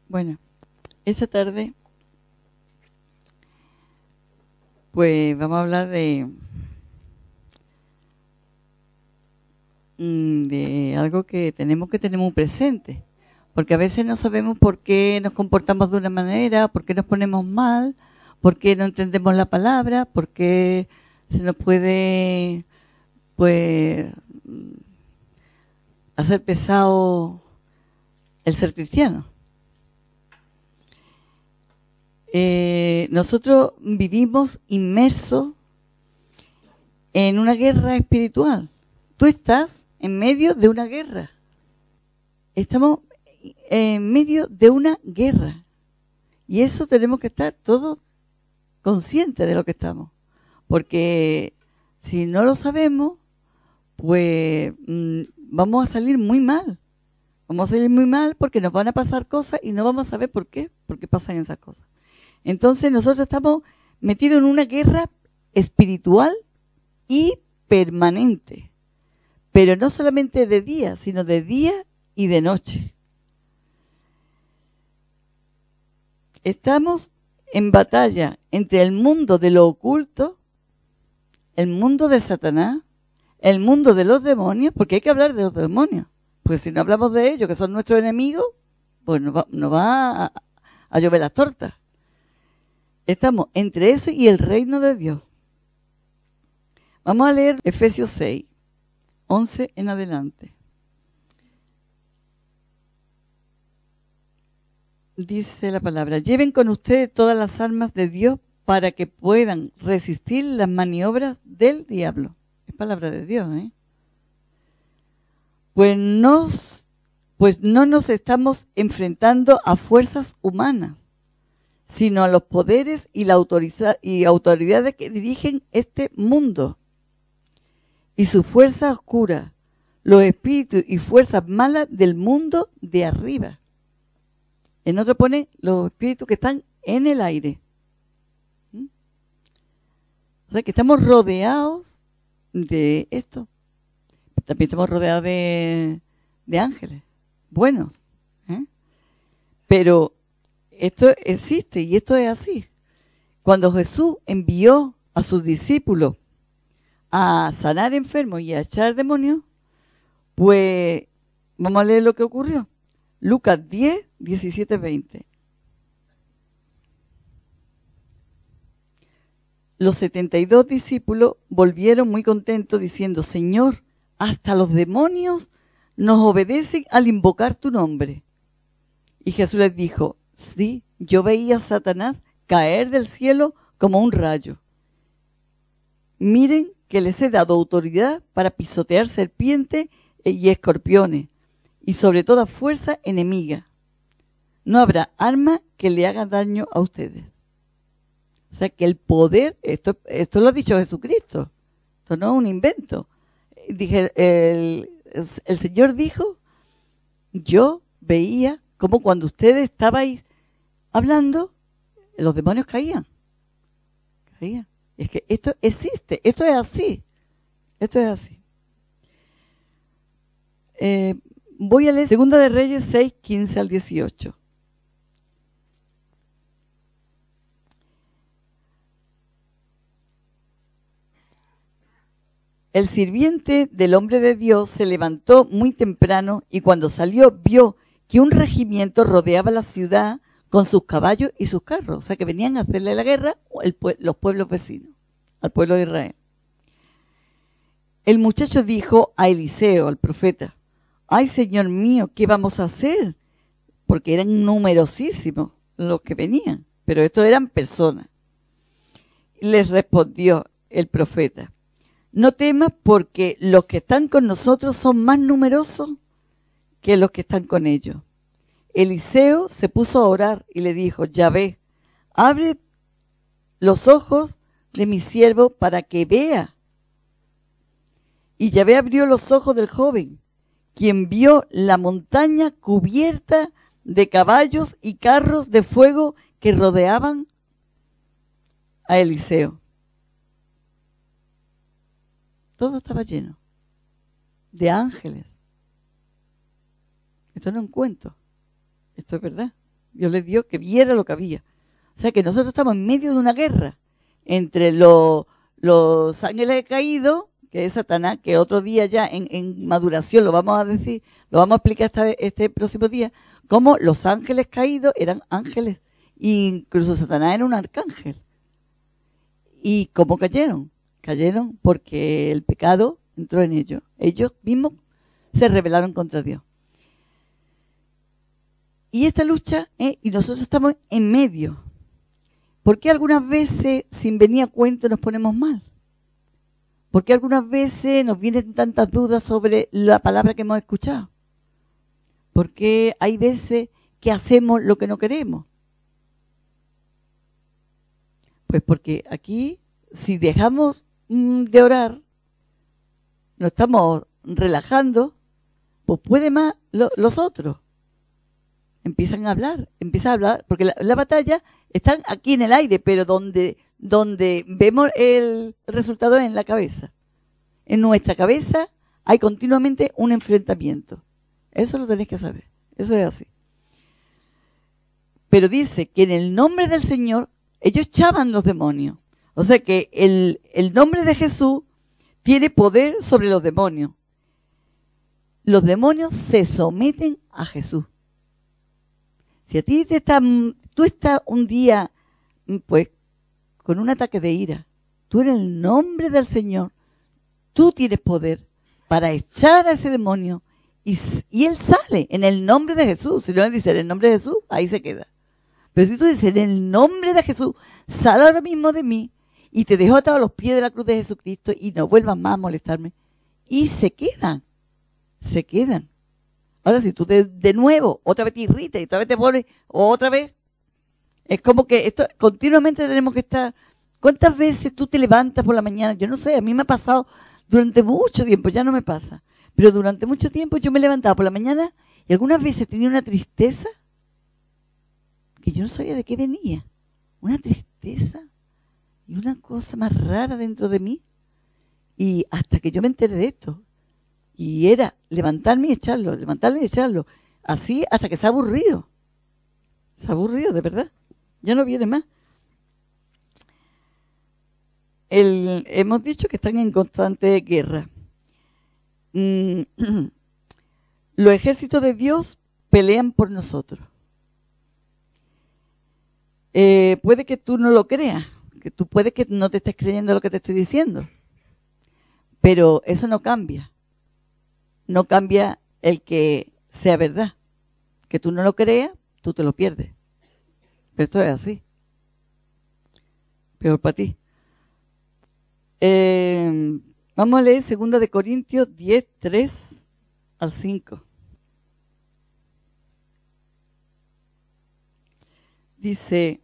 Bueno, esta tarde pues vamos a hablar de algo que tenemos que tener muy presente, porque a veces no sabemos por qué nos comportamos de una manera, por qué nos ponemos mal, por qué no entendemos la palabra, por qué se nos puede pues hacer pesado el ser cristiano. Nosotros vivimos inmersos en una guerra espiritual. Tú estás en medio de una guerra. Estamos en medio de una guerra. Y eso tenemos que estar todos conscientes de lo que estamos. Porque si no lo sabemos, pues vamos a salir muy mal. Vamos a salir muy mal porque nos van a pasar cosas y no vamos a saber por qué pasan esas cosas. Entonces nosotros estamos metidos en una guerra espiritual y permanente. Pero no solamente de día, sino de día y de noche. Estamos en batalla entre el mundo de lo oculto, el mundo de Satanás, el mundo de los demonios, porque hay que hablar de los demonios. Porque si no hablamos de ellos, que son nuestros enemigos, pues nos va a llover las tortas. Estamos entre eso y el reino de Dios. Vamos a leer Efesios 6, 11 en adelante. Dice la palabra: lleven con ustedes todas las armas de Dios para que puedan resistir las maniobras del diablo. Es palabra de Dios, ¿eh? Pues no nos estamos enfrentando a fuerzas humanas, sino a los poderes y autoridades que dirigen este mundo y su fuerza oscura, los espíritus y fuerzas malas del mundo de arriba. En otro pone los espíritus que están en el aire. O sea que estamos rodeados de esto. También estamos rodeados de ángeles buenos. Pero esto existe y esto es así. Cuando Jesús envió a sus discípulos a sanar enfermos y a echar demonios, pues vamos a leer lo que ocurrió. Lucas 10, 17, 20. Los 72 discípulos volvieron muy contentos diciendo: Señor, hasta los demonios nos obedecen al invocar tu nombre. Y Jesús les dijo: sí, yo veía a Satanás caer del cielo como un rayo. Miren que les he dado autoridad para pisotear serpientes y escorpiones, y sobre toda fuerza enemiga. No habrá arma que le haga daño a ustedes. O sea que el poder, esto lo ha dicho Jesucristo, esto no es un invento. Dije, el Señor dijo: yo veía como cuando ustedes estabais hablando, los demonios caían. Es que esto existe, esto es así. Voy a leer Segunda de Reyes 6, 15 al 18. El sirviente del hombre de Dios se levantó muy temprano y cuando salió vio que un regimiento rodeaba la ciudad con sus caballos y sus carros. O sea que venían a hacerle la guerra los pueblos vecinos, al pueblo de Israel. El muchacho dijo a Eliseo, al profeta: ay, Señor mío, ¿qué vamos a hacer? Porque eran numerosísimos los que venían, pero estos eran personas. Les respondió el profeta: no temas, porque los que están con nosotros son más numerosos que los que están con ellos. Eliseo se puso a orar y le dijo: Yahvé, abre los ojos de mi siervo para que vea. Y Yahvé abrió los ojos del joven, quien vio la montaña cubierta de caballos y carros de fuego que rodeaban a Eliseo. Todo estaba lleno de ángeles. Esto no es un cuento, esto es verdad. Dios les dio que viera lo que había. O sea que nosotros estamos en medio de una guerra entre los ángeles caídos, que es Satanás, que otro día ya en maduración lo vamos a decir, lo vamos a explicar este próximo día, cómo los ángeles caídos eran ángeles, e incluso Satanás era un arcángel. ¿Y cómo cayeron? Cayeron porque el pecado entró en ellos. Ellos mismos se rebelaron contra Dios. Y esta lucha, y nosotros estamos en medio. ¿Por qué algunas veces, sin venir a cuento, nos ponemos mal? ¿Por qué algunas veces nos vienen tantas dudas sobre la palabra que hemos escuchado? ¿Por qué hay veces que hacemos lo que no queremos? Pues porque aquí, si dejamos de orar, nos estamos relajando, pues puede más los otros. Empiezan a hablar, porque la batalla está aquí en el aire, pero donde vemos el resultado es en la cabeza. En nuestra cabeza hay continuamente un enfrentamiento. Eso lo tenéis que saber, eso es así. Pero dice que en el nombre del Señor ellos echaban los demonios. O sea que el nombre de Jesús tiene poder sobre los demonios. Los demonios se someten a Jesús. Si a ti tú estás un día, pues, con un ataque de ira, tú en el nombre del Señor, tú tienes poder para echar a ese demonio y él sale en el nombre de Jesús. Si no le dice en el nombre de Jesús, ahí se queda. Pero si tú dices en el nombre de Jesús, sal ahora mismo de mí y te dejo atado a los pies de la cruz de Jesucristo y no vuelvas más a molestarme. Y se quedan. Ahora, si tú de nuevo, otra vez te irritas y otra vez te pones, otra vez, es como que esto continuamente tenemos que estar. ¿Cuántas veces tú te levantas por la mañana? Yo no sé, a mí me ha pasado durante mucho tiempo, ya no me pasa, pero durante mucho tiempo yo me levantaba por la mañana y algunas veces tenía una tristeza que yo no sabía de qué venía. Una tristeza y una cosa más rara dentro de mí. Y hasta que yo me enteré de esto. Y era levantarme y echarlo. Así hasta que se ha aburrido. Se ha aburrido, de verdad. Ya no viene más. Hemos dicho que están en constante guerra. Los ejércitos de Dios pelean por nosotros. Puede que tú no lo creas, puede que no te estés creyendo lo que te estoy diciendo, pero eso no cambia. No cambia el que sea verdad. Que tú no lo creas, tú te lo pierdes. Pero esto es así. Peor para ti. Vamos a leer 2 Corintios 10, 3 al 5. Dice,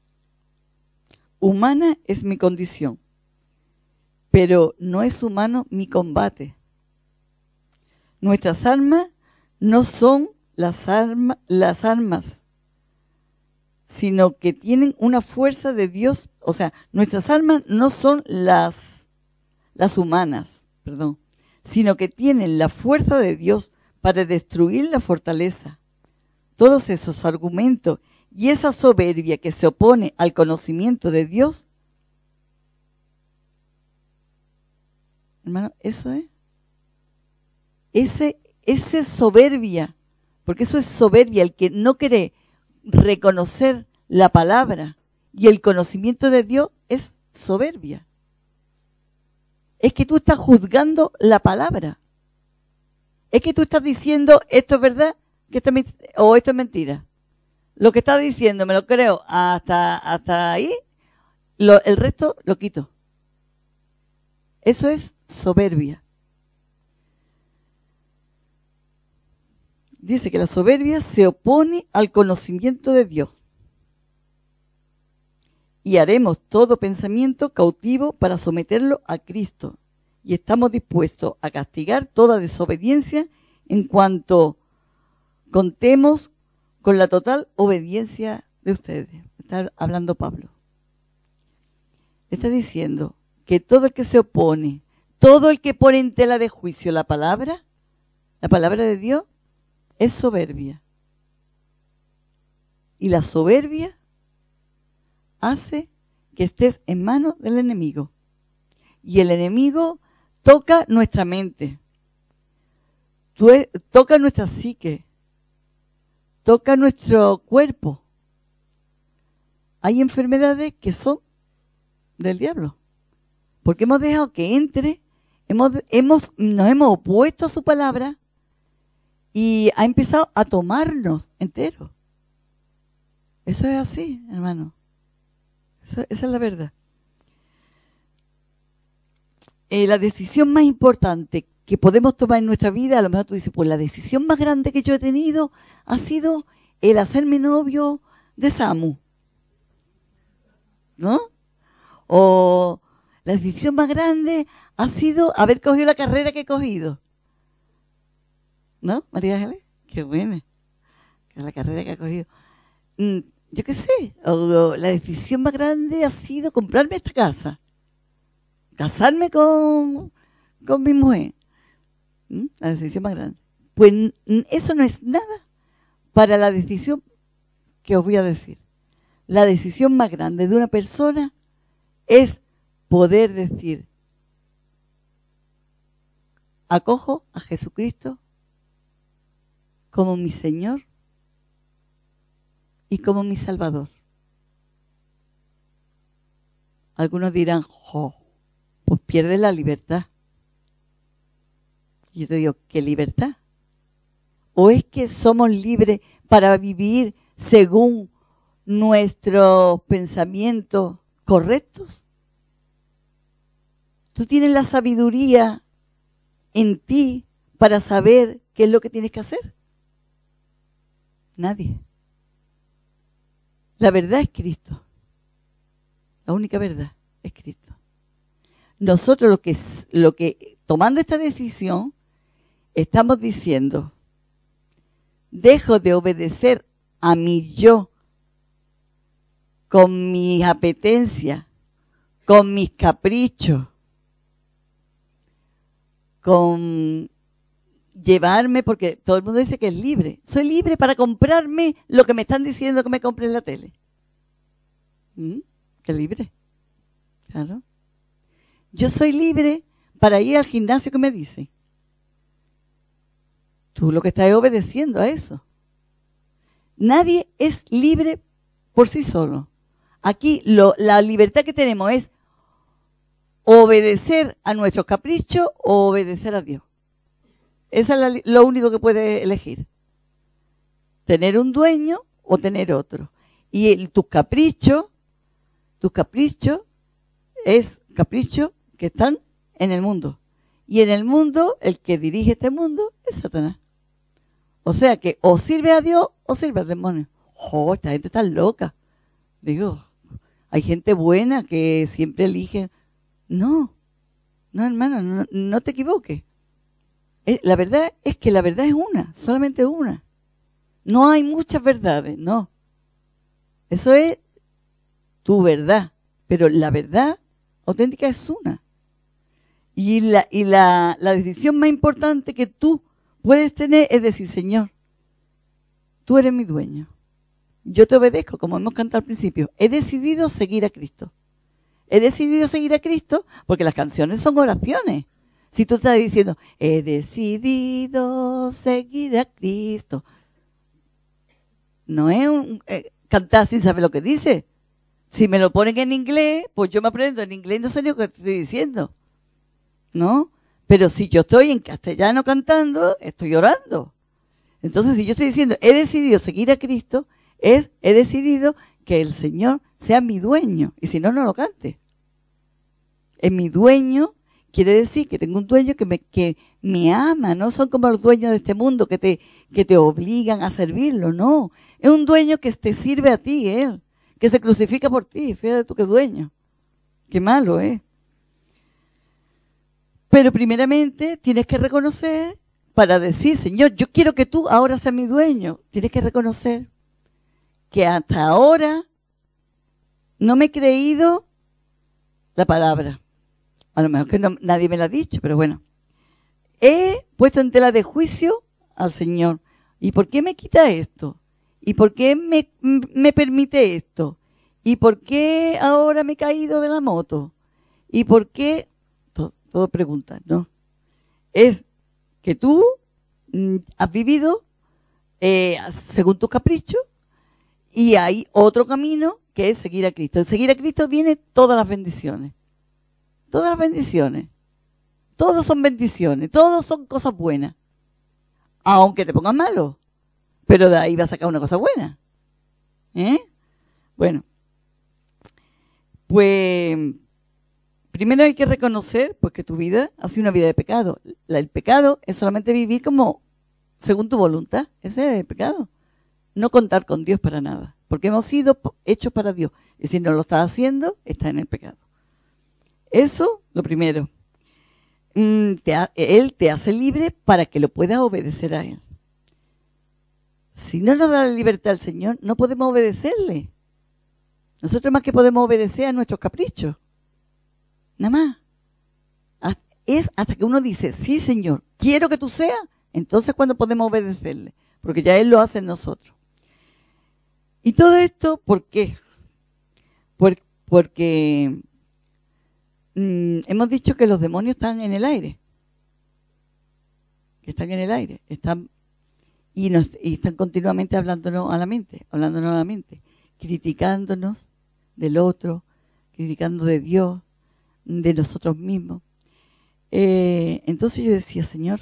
humana es mi condición, pero no es humano mi combate. Nuestras armas no son las armas, sino que tienen una fuerza de Dios. O sea, nuestras armas no son las humanas, sino que tienen la fuerza de Dios para destruir la fortaleza. Todos esos argumentos y esa soberbia que se opone al conocimiento de Dios, hermano, eso es. Ese soberbia, porque eso es soberbia, el que no quiere reconocer la palabra y el conocimiento de Dios es soberbia. Es que tú estás juzgando la palabra. Es que tú estás diciendo esto es verdad o esto es mentira. Lo que estás diciendo me lo creo hasta ahí, el resto lo quito. Eso es soberbia. Dice que la soberbia se opone al conocimiento de Dios. Y haremos todo pensamiento cautivo para someterlo a Cristo. Y estamos dispuestos a castigar toda desobediencia en cuanto contemos con la total obediencia de ustedes. Está hablando Pablo. Está diciendo que todo el que se opone, todo el que pone en tela de juicio la palabra de Dios, es soberbia. y la soberbia hace que estés en manos del enemigo. Y el enemigo toca nuestra mente, toca nuestra psique, toca nuestro cuerpo. Hay enfermedades que son del diablo, porque hemos dejado que entre, nos hemos opuesto a su palabra y ha empezado a tomarnos enteros. Eso es así, hermano. Esa es la verdad. La decisión más importante que podemos tomar en nuestra vida, a lo mejor tú dices, pues la decisión más grande que yo he tenido ha sido el hacerme novio de Samu, ¿no? O la decisión más grande ha sido haber cogido la carrera que he cogido, ¿no, María Ángeles? Qué buena, que es la carrera que ha cogido. Yo qué sé, o la decisión más grande ha sido comprarme esta casa, casarme con mi mujer. La decisión más grande. Pues eso no es nada para la decisión que os voy a decir. La decisión más grande de una persona es poder decir, acojo a Jesucristo como mi Señor y como mi Salvador. Algunos dirán, pues pierde la libertad. Y yo te digo, ¿qué libertad? ¿O es que somos libres para vivir según nuestros pensamientos correctos? ¿Tú tienes la sabiduría en ti para saber qué es lo que tienes que hacer? Nadie. La verdad es Cristo. La única verdad es Cristo. Nosotros lo que tomando esta decisión, estamos diciendo, dejo de obedecer a mi yo con mis apetencias, con mis caprichos, con llevarme, porque todo el mundo dice que es libre. Soy libre para comprarme lo que me están diciendo que me compre en la tele. ¿Qué libre? Claro. Yo soy libre para ir al gimnasio que me dicen. Tú lo que estás es obedeciendo a eso. Nadie es libre por sí solo. Aquí la libertad que tenemos es obedecer a nuestros caprichos o obedecer a Dios. Esa es lo único que puedes elegir. Tener un dueño o tener otro. Y tus caprichos es caprichos que están en el mundo. Y en el mundo, el que dirige este mundo es Satanás. O sea que o sirve a Dios o sirve al demonio. Esta gente está loca. Digo, hay gente buena que siempre elige. No, hermano, no te equivoques. La verdad es que la verdad es una, solamente una. No hay muchas verdades, no. Eso es tu verdad, pero la verdad auténtica es una. Y la decisión más importante que tú puedes tener es decir, Señor, tú eres mi dueño. Yo te obedezco, como hemos cantado al principio. He decidido seguir a Cristo. He decidido seguir a Cristo porque las canciones son oraciones. Si tú estás diciendo, he decidido seguir a Cristo. No es cantar sin saber lo que dice. Si me lo ponen en inglés, pues yo me aprendo en inglés y no sé ni lo que estoy diciendo. ¿No? Pero si yo estoy en castellano cantando, estoy orando. Entonces, si yo estoy diciendo, he decidido seguir a Cristo, he decidido que el Señor sea mi dueño. Y si no, no lo cante. Es mi dueño, quiere decir que tengo un dueño que me ama. No son como los dueños de este mundo que te obligan a servirlo. No. Es un dueño que te sirve a ti, Él. Que se crucifica por ti. Fíjate tú qué dueño. Qué malo, ¿eh? Pero primeramente tienes que reconocer, para decir, Señor, yo quiero que tú ahora seas mi dueño. Tienes que reconocer que hasta ahora no me he creído la palabra. A lo mejor que nadie me la ha dicho, pero bueno. He puesto en tela de juicio al Señor. ¿Y por qué me quita esto? ¿Y por qué me permite esto? ¿Y por qué ahora me he caído de la moto? ¿Y por qué? Todo preguntas, ¿no? Es que tú has vivido según tus caprichos y hay otro camino que es seguir a Cristo. En seguir a Cristo vienen todas las bendiciones. Todas las bendiciones. Todos son bendiciones. Todos son cosas buenas. Aunque te pongas malo. Pero de ahí va a sacar una cosa buena. Bueno. Pues primero hay que reconocer pues que tu vida ha sido una vida de pecado. El pecado es solamente vivir como según tu voluntad. Ese es el pecado. No contar con Dios para nada. Porque hemos sido hechos para Dios. Y si no lo estás haciendo, estás en el pecado. Eso, lo primero. Él te hace libre para que lo puedas obedecer a Él. Si no nos da la libertad al Señor, no podemos obedecerle. Nosotros más que podemos obedecer a nuestros caprichos. Nada más. Es hasta que uno dice, sí, Señor, quiero que tú seas, entonces cuando podemos obedecerle. Porque ya Él lo hace en nosotros. Y todo esto, ¿por qué? Porque hemos dicho que los demonios están en el aire. Que están en el aire. Y están continuamente hablándonos a la mente. Criticándonos del otro, criticando de Dios, de nosotros mismos. Entonces yo decía, Señor,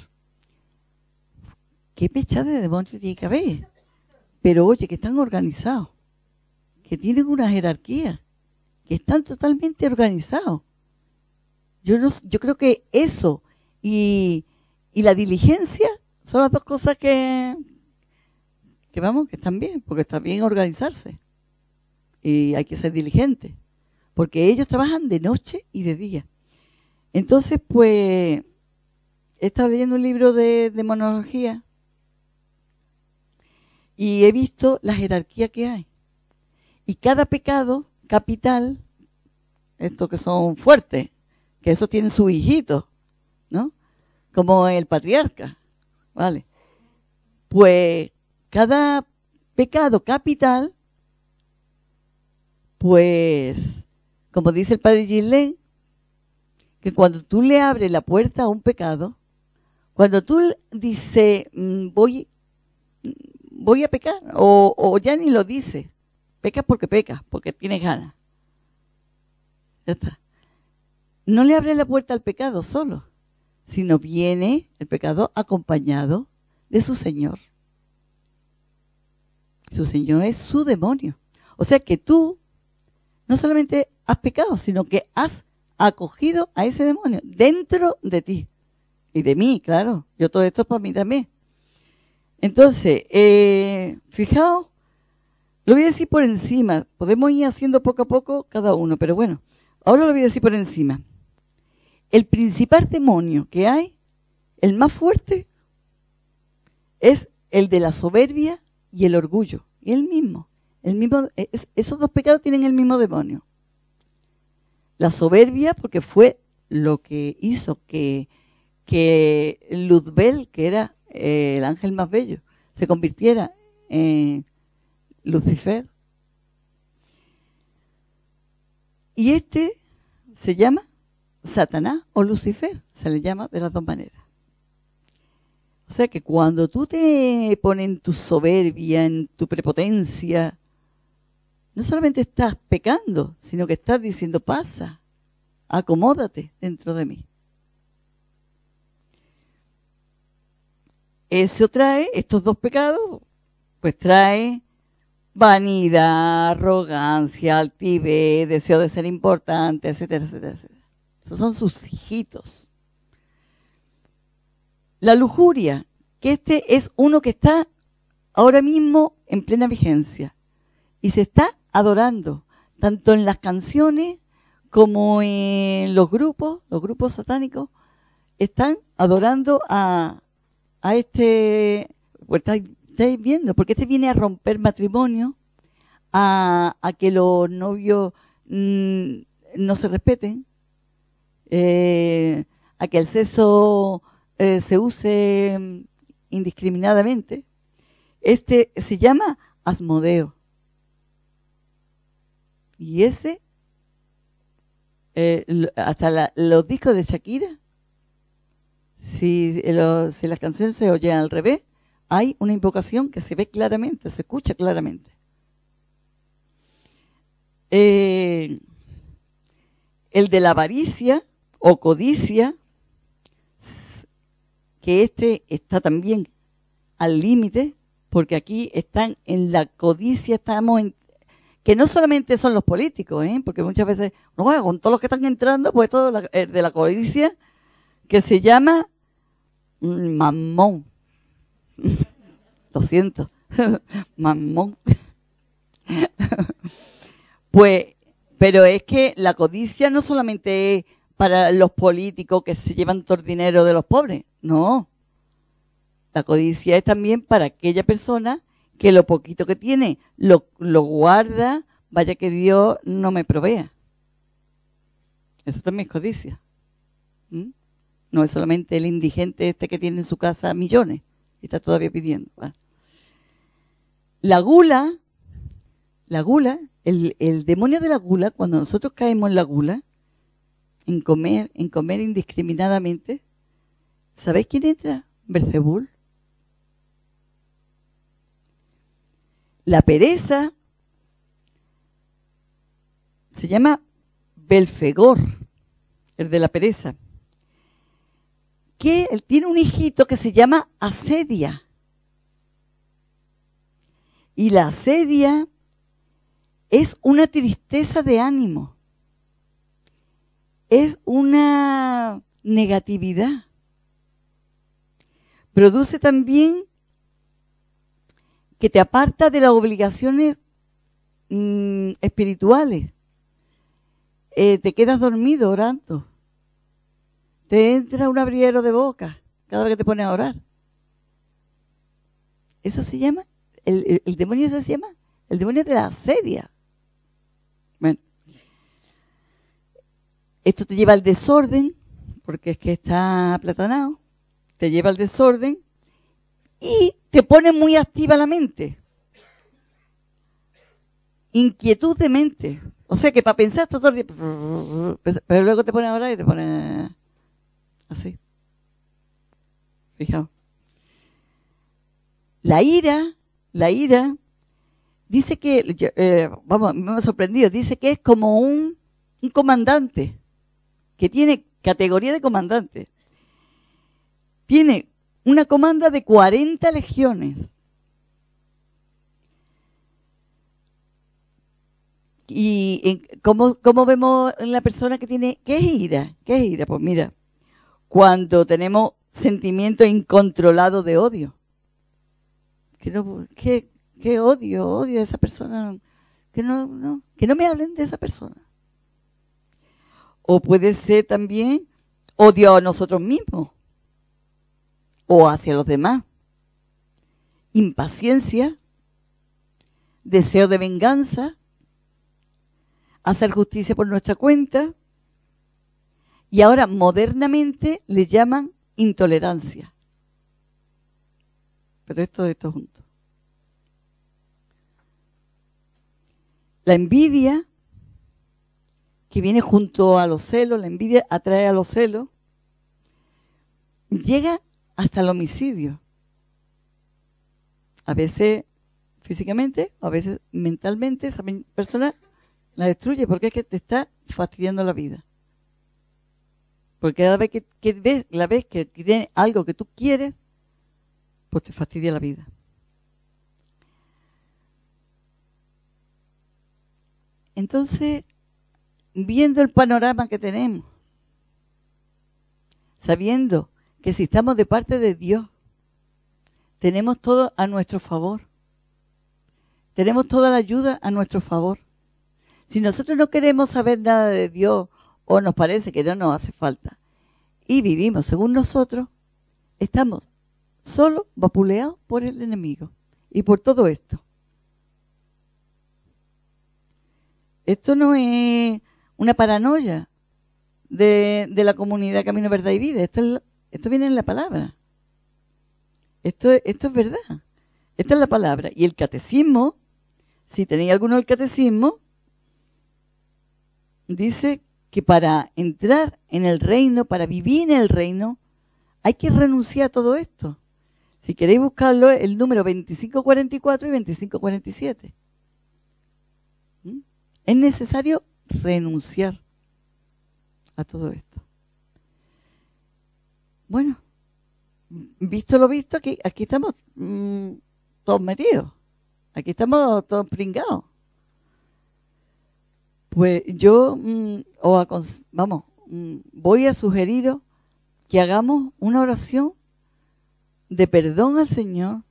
¿qué pechada de demonios tiene que haber? Pero oye, que están organizados, que tienen una jerarquía, que están totalmente organizados. Yo creo que eso y la diligencia son las dos cosas que están bien, porque está bien organizarse. Y hay que ser diligente, porque ellos trabajan de noche y de día. Entonces, pues, he estado leyendo un libro de demonología y he visto la jerarquía que hay. Y cada pecado capital, estos que son fuertes, que esos tienen sus hijitos, ¿no? Como el patriarca, ¿vale? Pues, cada pecado capital, pues, como dice el padre Gillen, que cuando tú le abres la puerta a un pecado, cuando tú dices, voy a pecar, o ya ni lo dices, pecas, porque tienes ganas. Ya está. No le abres la puerta al pecado solo, sino viene el pecado acompañado de su Señor. Su Señor es su demonio. O sea que tú no solamente has pecado, sino que has acogido a ese demonio dentro de ti. Y de mí, claro. Yo todo esto es para mí también. Entonces, fijaos, lo voy a decir por encima. Podemos ir haciendo poco a poco cada uno, pero bueno, ahora lo voy a decir por encima. El principal demonio que hay, el más fuerte, es el de la soberbia y el orgullo. Y el mismo, esos dos pecados tienen el mismo demonio. La soberbia, porque fue lo que hizo que Luzbel, que era el ángel más bello, se convirtiera en Lucifer. Y este se llama Satanás o Lucifer, se le llama de las dos maneras. O sea que cuando tú te pones en tu soberbia, en tu prepotencia, no solamente estás pecando, sino que estás diciendo, pasa, acomódate dentro de mí. Eso trae, estos dos pecados, pues trae vanidad, arrogancia, altivez, deseo de ser importante, etcétera, etcétera, etcétera. Esos son sus hijitos. La lujuria, que este es uno que está ahora mismo en plena vigencia y se está adorando, tanto en las canciones como en los grupos satánicos, están adorando a este, pues estáis viendo, porque este viene a romper matrimonio, a que los novios no se respeten, a que el sexo se use indiscriminadamente. Este se llama Asmodeo. Y ese, hasta los discos de Shakira, si las canciones se oyen al revés, hay una invocación que se ve claramente, se escucha claramente. El de la avaricia o codicia, que este está también al límite, porque aquí están en la codicia, que no solamente son los políticos, porque muchas veces, no, con todos los que están entrando, pues todo de la codicia, que se llama mamón. Lo siento, mamón. Pues, pero es que la codicia no solamente es para los políticos que se llevan todo el dinero de los pobres, no. La codicia es también para aquella persona que lo poquito que tiene lo guarda, vaya que Dios no me provea. Eso también es codicia. No es solamente el indigente este que tiene en su casa millones y está todavía pidiendo. ¿Vale? La gula, el demonio de la gula, cuando nosotros caemos en la gula, en comer indiscriminadamente, ¿sabéis quién entra? Belzebul. La pereza se llama Belfegor, el de la pereza, que él tiene un hijito que se llama Asedia. Y la asedia es una tristeza de ánimo, es una negatividad. Produce también que te aparta de las obligaciones espirituales. Te quedas dormido orando. Te entra un abriero de boca cada vez que te pones a orar. Eso se llama, el demonio se llama el demonio de la asedia. Bueno, esto te lleva al desorden, porque es que está aplatanado, te lleva al desorden y te pone muy activa la mente. Inquietud de mente. O sea que para pensar todo el día, pero luego te pones a orar y te pones así. Fijaos. La ira, dice que, me ha sorprendido, dice que es como un comandante, que tiene categoría de comandante. Tiene una comanda de 40 legiones. Y ¿cómo vemos en la persona que tiene, ¿qué es ira? ¿Qué es ira? Pues mira, cuando tenemos sentimientos incontrolados de odio. ¿Qué odio a esa persona? Que no me hablen de esa persona. O puede ser también odio a nosotros mismos o hacia los demás. Impaciencia, deseo de venganza, hacer justicia por nuestra cuenta, y ahora modernamente le llaman intolerancia. Pero esto junto. La envidia, que viene junto a los celos, la envidia atrae a los celos, llega hasta el homicidio. A veces físicamente, a veces mentalmente, esa persona la destruye porque es que te está fastidiando la vida. Porque cada vez que tiene algo que tú quieres, pues te fastidia la vida. Entonces, viendo el panorama que tenemos, sabiendo que si estamos de parte de Dios, tenemos todo a nuestro favor. Tenemos toda la ayuda a nuestro favor. Si nosotros no queremos saber nada de Dios o nos parece que no nos hace falta y vivimos según nosotros, estamos solo vapuleados por el enemigo y por todo esto. Esto no es una paranoia de la comunidad Camino, Verdad y Vida. Esto viene en la palabra. Esto es verdad. Esta es la palabra. Y el catecismo, si tenéis alguno del catecismo, dice que para entrar en el reino, para vivir en el reino, hay que renunciar a todo esto. Si queréis buscarlo, el número 2544 y 2547. Es necesario renunciar a todo esto. Bueno, visto lo visto, aquí estamos todos metidos. Aquí estamos todos pringados. Pues yo voy a sugeriros que hagamos una oración de perdón al Señor,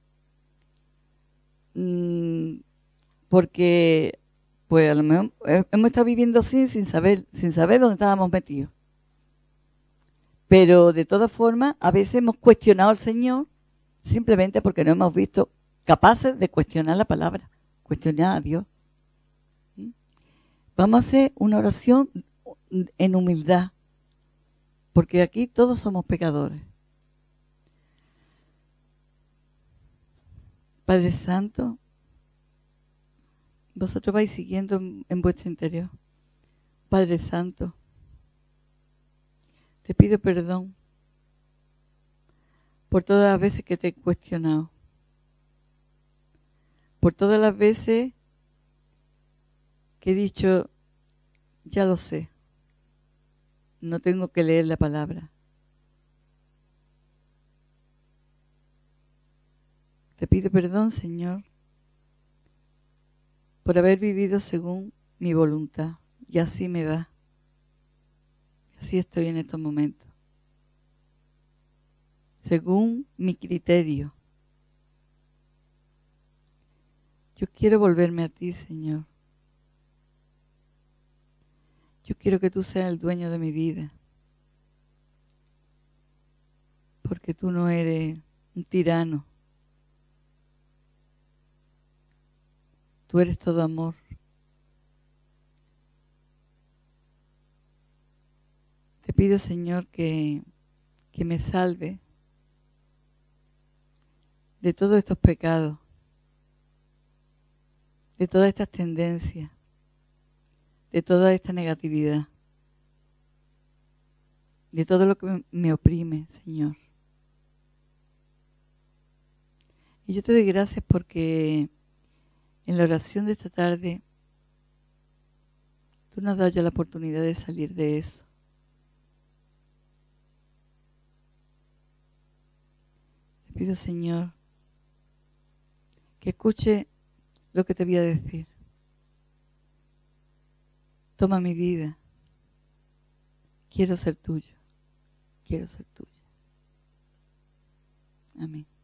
porque pues a lo mejor hemos estado viviendo así sin saber dónde estábamos metidos. Pero de todas formas, a veces hemos cuestionado al Señor simplemente porque no hemos visto capaces de cuestionar la palabra, cuestionar a Dios. Vamos a hacer una oración en humildad, porque aquí todos somos pecadores. Padre Santo, vosotros vais siguiendo en vuestro interior. Padre Santo, te pido perdón por todas las veces que te he cuestionado, por todas las veces que he dicho, ya lo sé, no tengo que leer la palabra. Te pido perdón, Señor, por haber vivido según mi voluntad, y así me va. Así estoy en estos momentos. Según mi criterio. Yo quiero volverme a ti, Señor. Yo quiero que tú seas el dueño de mi vida. Porque tú no eres un tirano. Tú eres todo amor. Te pido, Señor, que me salve de todos estos pecados, de todas estas tendencias, de toda esta negatividad, de todo lo que me oprime, Señor. Y yo te doy gracias porque en la oración de esta tarde tú nos das ya la oportunidad de salir de eso. Te pido, Señor, que escuche lo que te voy a decir. Toma mi vida. Quiero ser tuyo. Quiero ser tuya. Amén.